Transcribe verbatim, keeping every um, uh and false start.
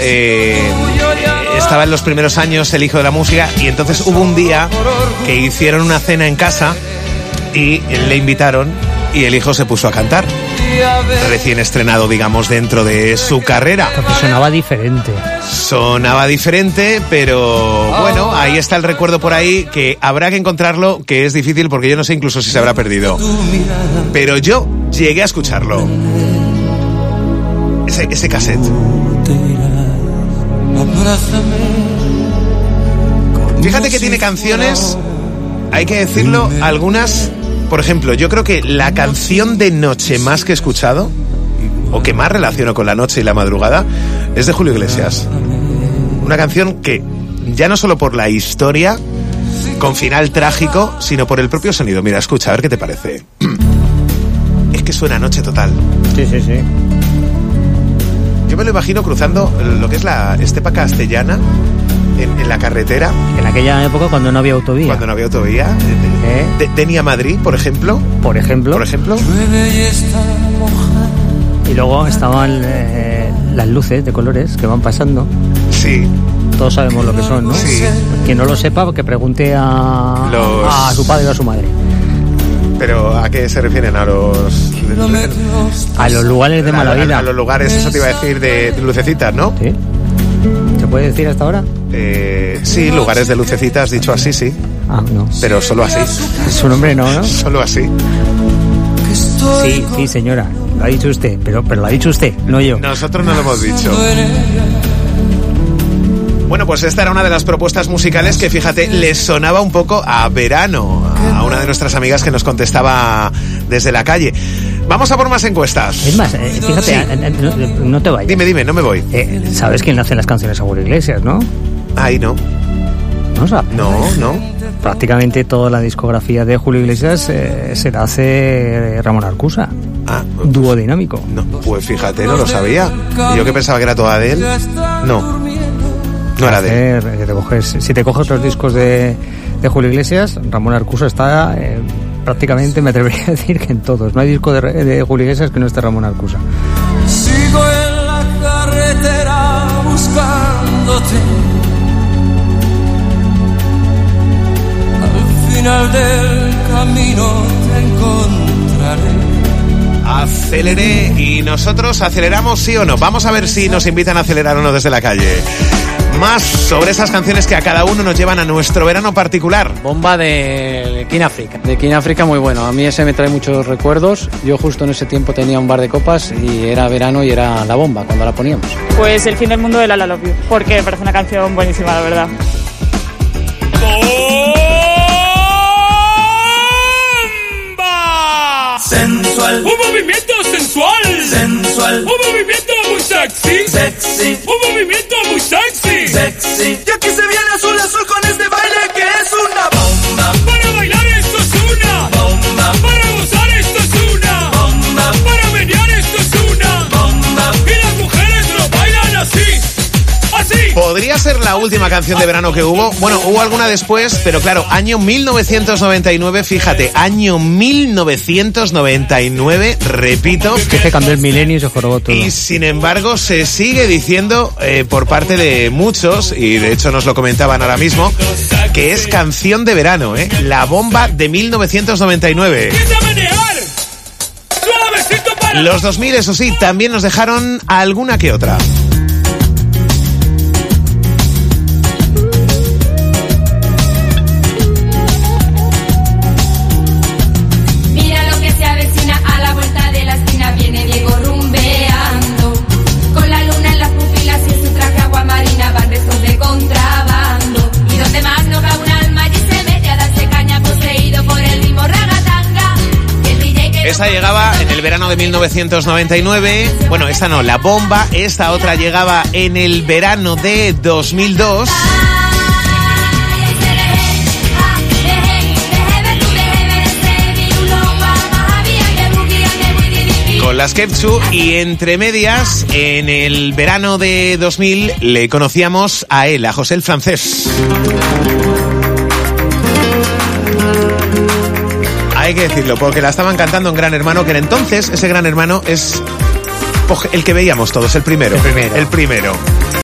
eh, estaba en los primeros años el hijo de la música y entonces hubo un día que hicieron una cena en casa y le invitaron y el hijo se puso a cantar. Recién estrenado, digamos, dentro de su carrera. Porque sonaba diferente. Sonaba diferente, pero bueno, ahí está el recuerdo por ahí, que habrá que encontrarlo, que es difícil porque yo no sé incluso si se habrá perdido. Pero yo llegué a escucharlo. Ese, ese cassette. Fíjate que tiene canciones, hay que decirlo, algunas... Por ejemplo, yo creo que la canción de noche más que he escuchado, o que más relaciono con la noche y la madrugada, es de Julio Iglesias. Una canción que, ya no solo por la historia, con final trágico, sino por el propio sonido. Mira, escucha, a ver qué te parece. Es que suena noche total. Sí, sí, sí. Yo me lo imagino cruzando lo que es la estepa castellana, En, en la carretera. En aquella época cuando no había autovía. Cuando no había autovía. ¿Eh? De, Denia Madrid, por ejemplo. Por ejemplo. Por ejemplo. Y luego estaban eh, las luces de colores que van pasando. Sí. Todos sabemos lo que son, ¿no? Sí. Quien no lo sepa, que pregunte a, los... a su padre o a su madre. Pero ¿a qué se refieren? A los... A los lugares de mala vida. A, a los lugares, eso te iba a decir, de, de lucecitas, ¿no? Sí. ¿Se puede decir hasta ahora? Eh, sí, lugares de lucecitas, dicho así, sí. Ah, no. Pero solo así. Su nombre no, ¿no? Solo así. Sí, sí, señora. Lo ha dicho usted, pero, pero lo ha dicho usted, no yo. Nosotros no lo hemos dicho. Bueno, pues esta era una de las propuestas musicales que, fíjate, les sonaba un poco a verano a una de nuestras amigas que nos contestaba desde la calle. Vamos a por más encuestas. Es más, eh, fíjate, sí. eh, no, no te vayas. Dime, dime, no me voy. Eh, ¿Sabes quién hace las canciones a Julio Iglesias, no? Ahí no. ¿No sabes? No, no. Prácticamente toda la discografía de Julio Iglesias eh, se la hace Ramón Arcusa. Ah, dúo dinámico. No, pues fíjate, no lo sabía. Yo que pensaba que era toda de él. No. No era de él. Si te coges, si te coges los discos de, de Julio Iglesias, Ramón Arcusa está eh, prácticamente, me atrevería a decir que en todos. No hay disco de, de Julio Iglesias que no esté Ramón Arcusa. Sigo en la carretera buscándote. Al final del camino te encontraré. Aceleré y nosotros aceleramos, sí o no. Vamos a ver si nos invitan a acelerar o no desde la calle. Más sobre esas canciones que a cada uno nos llevan a nuestro verano particular. Bomba de King Africa. De King Africa muy bueno. A mí ese me trae muchos recuerdos. Yo justo en ese tiempo tenía un bar de copas y era verano y era la bomba cuando la poníamos. Pues El fin del mundo de La La Love You, porque me parece una canción buenísima, la verdad. ¡Bomba! Sensual. Un movimiento sensual. Sensual. Un movimiento muy sexy. Sexy. Un movimiento muy sexy. Sexy. Y aquí se viene azul azul con este baile que es una bomba. Para bailar esto es una bomba. Para gozar esto es una bomba. Para menear esto es una bomba. Y las mujeres lo bailan así. Así. Podría ser la última canción de verano que hubo. Bueno, hubo alguna después, pero claro, año mil novecientos noventa y nueve, fíjate, año mil novecientos noventa y nueve, repito. Es que se cambió el milenio y se jorobó todo. Y sin embargo, se sigue diciendo eh, por parte de muchos, y de hecho nos lo comentaban ahora mismo, que es canción de verano, ¿eh? La bomba de mil novecientos noventa y nueve. Los dos mil, eso sí, también nos dejaron alguna que otra. Esta llegaba en el verano de mil novecientos noventa y nueve. Bueno, esta no, la bomba. Esta otra llegaba en el verano de dos mil dos. Con las Kepchu, y entre medias, en el verano de dos mil le conocíamos a él, a José el Francés. Hay que decirlo, porque la estaban cantando en Gran Hermano, que en entonces ese Gran Hermano es el que veíamos todos, el primero. El primero. El primero.